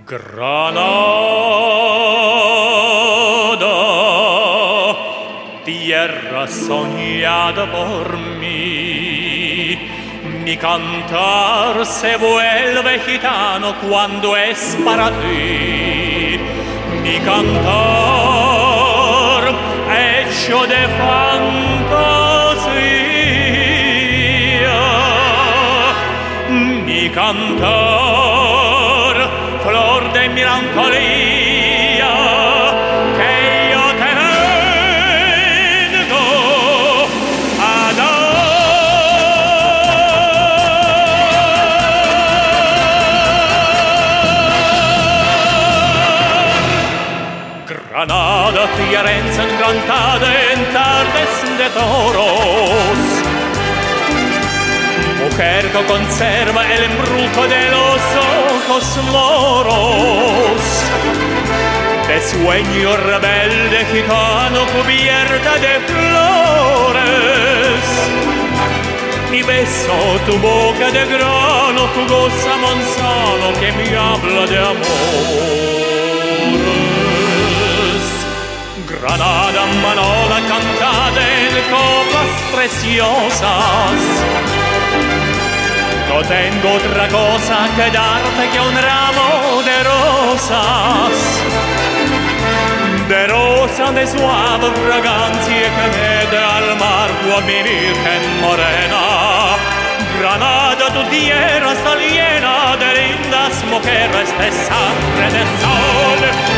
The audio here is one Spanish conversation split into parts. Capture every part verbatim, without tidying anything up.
Granada, tierra soñada por mí, mi cantar se vuelve gitano cuando es para ti. Mi cantar hecho de fantasía, mi cantar flor de melancolía que yo te vengo a dar. Granada, tierra encantada en tardes de toros, mujer que conserva el embrujo de los ojos moros, de sueño rebelde gitano cubierta de flores. Y beso tu boca de grano jugosa manzano que me habla de amores. Granada, manola cantada en copas preciosas, no tengo otra cosa que darte que un ramo de rosas, de rosa de suave fragancia que mete al mar a mi virgen morena. Granada, tu tierra está llena de lindas mujeres de sangre de sol.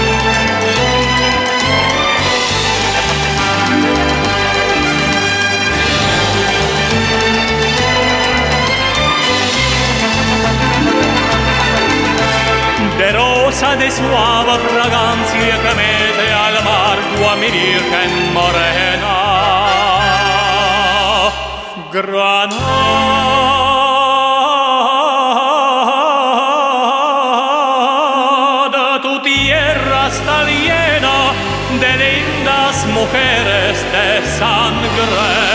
De rosa de suave fragancia que mete al mar a mi virgen morena. Granada, tu tierra está llena de lindas mujeres de sangre